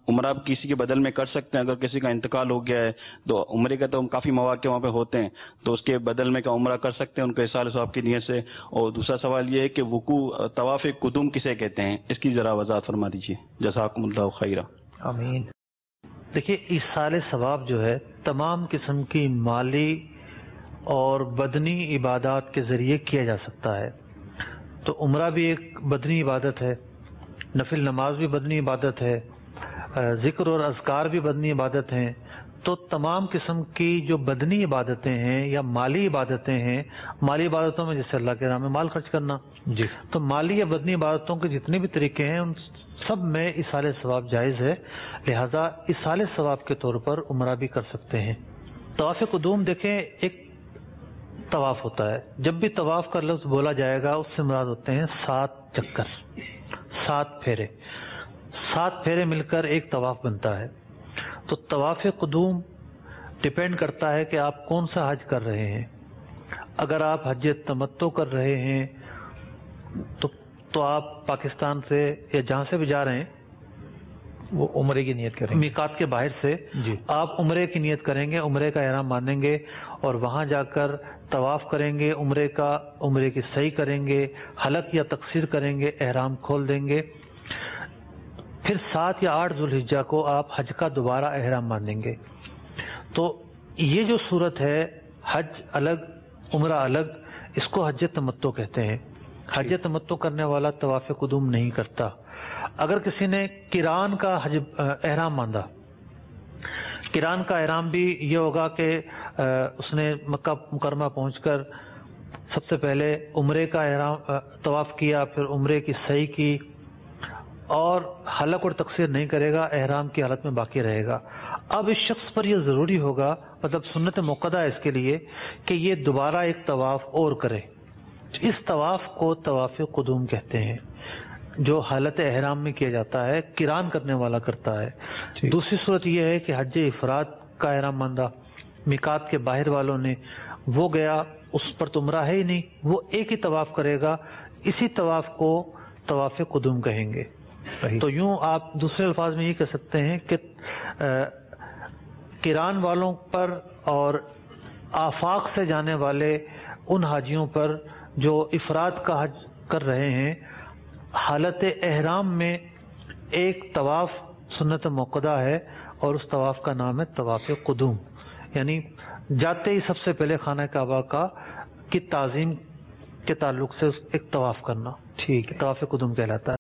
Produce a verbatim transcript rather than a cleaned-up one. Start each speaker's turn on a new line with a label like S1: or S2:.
S1: عمرہ کسی کے بدل میں کر سکتے ہیں؟ اگر کسی کا انتقال ہو گیا ہے تو عمرے کا تو کافی مواقع وہاں پہ ہوتے ہیں، تو اس کے بدل میں کیا عمرہ کر سکتے ہیں ان کے احسان ثواب کی نیت سے؟ اور دوسرا سوال یہ ہے کہ وقوع طواف قدوم کسے کہتے ہیں، اس کی ذرا وضاحت فرما دیجیے، جزاکم اللہ خیرا۔
S2: آمین۔ دیکھیے ایصال ثواب جو ہے تمام قسم کی مالی اور بدنی عبادات کے ذریعے کیا جا سکتا ہے۔ تو عمرہ بھی ایک بدنی عبادت ہے، نفل نماز بھی بدنی عبادت ہے، ذکر اور اذکار بھی بدنی عبادت ہیں۔ تو تمام قسم کی جو بدنی عبادتیں ہیں یا مالی عبادتیں ہیں، مالی عبادتوں میں جیسے اللہ کے راہ میں مال خرچ کرنا، جی تو مالی یا بدنی عبادتوں کے جتنے بھی طریقے ہیں ان سب میں ایصال ثواب جائز ہے، لہذا ایصال ثواب کے طور پر عمرہ بھی کر سکتے ہیں۔ طواف قدوم دیکھیں ایک طواف ہوتا ہے، جب بھی طواف کا لفظ بولا جائے گا اس سے مراد ہوتے ہیں سات چکر، سات پھیرے، سات پھیرے مل کر ایک طواف بنتا ہے۔ تو طواف قدوم ڈپینڈ کرتا ہے کہ آپ کون سا حج کر رہے ہیں۔ اگر آپ حج تمتع کر رہے ہیں تو تو آپ پاکستان سے یا جہاں سے بھی جا رہے ہیں
S3: وہ عمرے کی نیت کریں گے،
S2: میقات کے باہر سے
S3: جی
S2: آپ عمرے کی نیت کریں گے، عمرے کا احرام باندھیں گے اور وہاں جا کر طواف کریں گے، عمرے کا عمرے کی صحیح کریں گے، حلق یا تقصیر کریں گے، احرام کھول دیں گے۔ پھر سات یا آٹھ ذوالحجہ کو آپ حج کا دوبارہ احرام باندھیں گے۔ تو یہ جو صورت ہے حج الگ عمرہ الگ، اس کو حج تمتع کہتے ہیں۔ حج تمتع کرنے والا طواف قدوم نہیں کرتا۔ اگر کسی نے قران کا حج احرام باندھا، قران کا احرام بھی یہ ہوگا کہ اس نے مکہ مکرمہ پہنچ کر سب سے پہلے عمرے کا احرام طواف کیا، پھر عمرے کی صحیح کی اور حلق اور تقصیر نہیں کرے گا، احرام کی حالت میں باقی رہے گا۔ اب اس شخص پر یہ ضروری ہوگا، مطلب سنت موقدہ ہے اس کے لیے کہ یہ دوبارہ ایک طواف اور کرے۔ اس طواف کو طواف قدوم کہتے ہیں، جو حالت احرام میں کیا جاتا ہے، قران کرنے والا کرتا ہے۔ دوسری صورت یہ ہے کہ حج افراد کا احرام باندھا میقات کے باہر والوں نے، وہ گیا، اس پر تو عمرہ ہے ہی نہیں، وہ ایک ہی طواف کرے گا، اسی طواف کو طواف قدوم کہیں گے۔ تو یوں آپ دوسرے الفاظ میں یہ کہہ سکتے ہیں کہ قران والوں پر اور آفاق سے جانے والے ان حاجیوں پر جو افراد کا حج کر رہے ہیں، حالت احرام میں ایک طواف سنت موقدہ ہے اور اس طواف کا نام ہے طواف قدوم، یعنی جاتے ہی سب سے پہلے خانہ کعبہ کا کی تعظیم کے تعلق سے ایک طواف کرنا، ٹھیک ہے، طواف قدوم کہلاتا ہے۔